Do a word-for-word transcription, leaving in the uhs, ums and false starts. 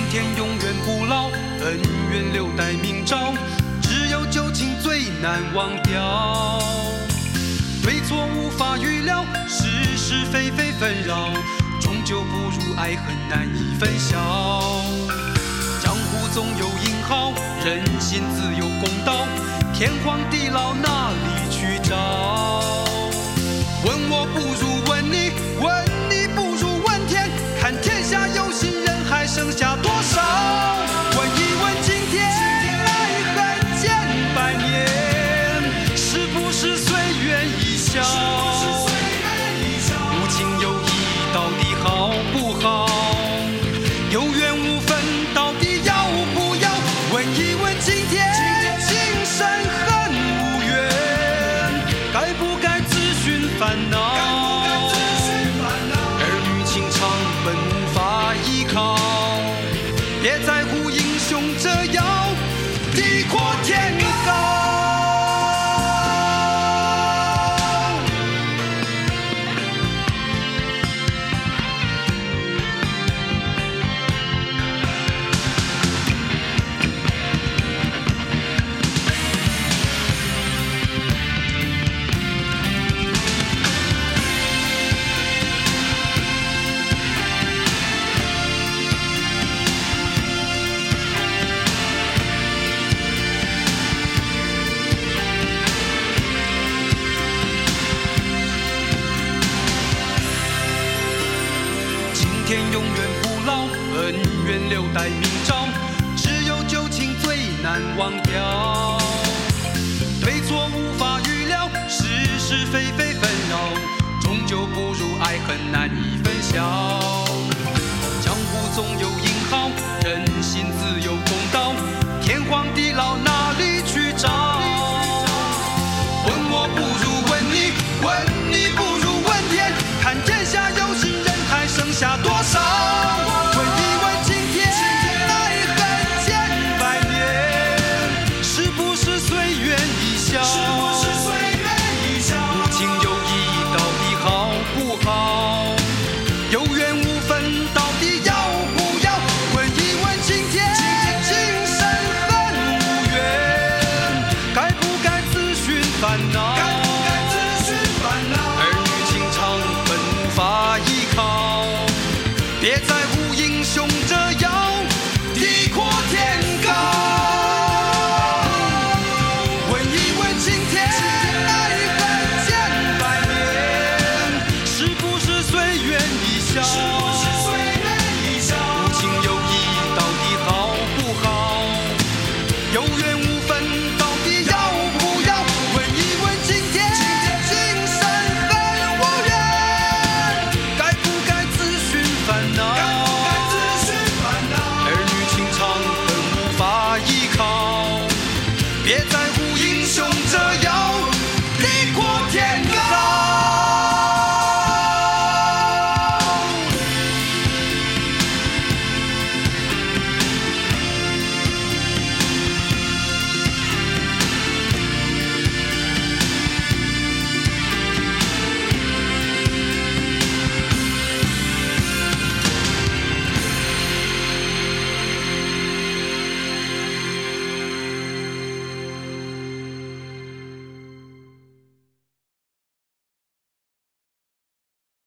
天永远不老，恩怨留待明朝，只有旧情最难忘掉。对错无法预料，是是非非纷扰，终究不如爱恨难以分晓。江湖总有英豪，人心自有公道，天荒地老哪里去找？问我不如问你，问你不如问天，看天下有心人还剩下多少？问一问今天，爱恨渐百年，是不是随缘一笑？无情有义到底好不好？有缘无分到底要不要？问一问今天，今生恨无缘，该不该自寻烦恼？儿女情长本无法依靠，别在乎英雄这样地阔天高。天永远不老，恩怨留待明朝，只有旧情最难忘掉。对错无法预料，是是非非纷扰，终究不如爱恨难以分晓。江湖总有英豪，人心自有公道，天荒地老哪里去找？问我不如问你，问你不如问天，看天下有心人还剩下多少？问一问今天，爱恨渐百年，是不是随缘一笑？无情有义到底好不好？有缘无分到底要不要？问一问今天，今生恨无缘，该不该自寻烦恼？儿女情长本无法依靠，别在乎英雄这样地阔天高。问一问今天，爱恨渐百年，是不是随缘一笑？无情有义到底好不好？有缘无分到底要不要？问一问今天，今生恨无缘，该不该自寻烦恼？